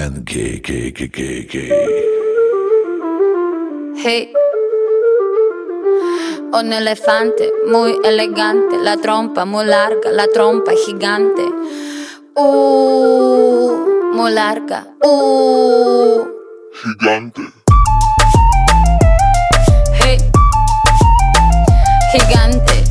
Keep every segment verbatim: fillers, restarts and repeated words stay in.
tan que, que, que, que, que. Hey. Un elefante muy elegante, la trompa muy larga, la trompa gigante. Uh, muy larga. Uh. Gigante. Hey. Gigante.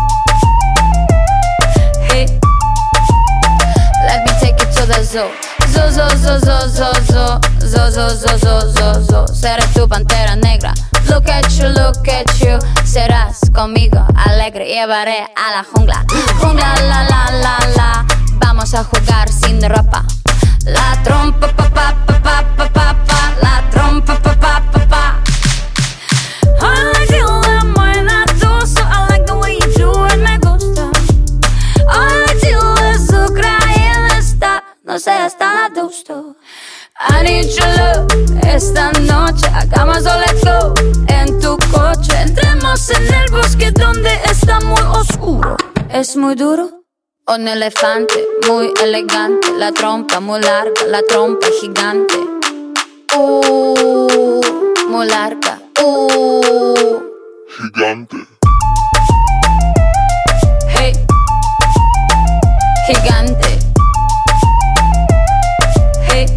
Hey. Let me take you to the zoo. Zoo, zoo, zoo, zoo, zoo, zoo. Zoo, zoo, zoo, zoo, zoo, zoo. Seré tu pantera negra. Look at you, look at you. Serás conmigo alegre, llevaré a la jungla. Jungla, la, la, la, la. Vamos a jugar sin ropa. La trompa, pa, pa, pa, pa, pa, pa, pa. La trompa, pa, pa, pa, pa. I like you la buena tú, so I like the way you do it, me gusta. I like you es Ucrania está, no sé, está gusto. I need your love, esta noche hagamos all let's go. En tu coche, entremos en el bosque donde está muy oscuro. Es muy duro. Un elefante muy elegante, la trompa muy larga, la trompa gigante. Uh, muy larga. Uh. Gigante. Hey. Gigante. Hey.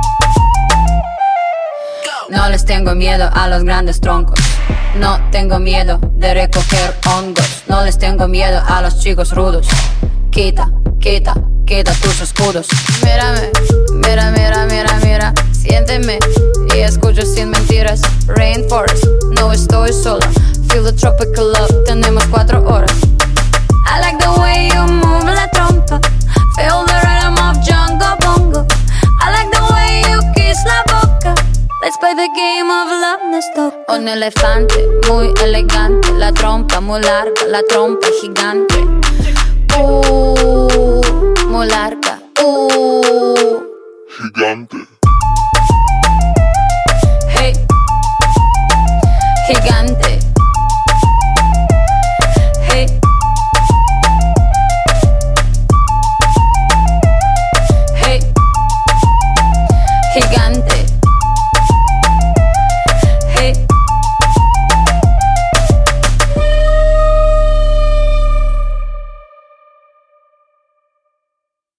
No les tengo miedo a los grandes troncos. No tengo miedo de recoger hongos. No les tengo miedo a los chicos rudos. Quita, quita, quita tus escudos. Mírame, mira, mira, mira, mira. Siénteme y escucho sin mentiras. Rainforest, no estoy sola. Feel the tropical love, tenemos cuatro horas. I like the way you move la trompa. Feel the rhythm of Jungle Bongo. I like the way you kiss la boca. Let's play the game of love, nos toca. Un elefante muy elegante, la trompa muy larga, la trompa gigante.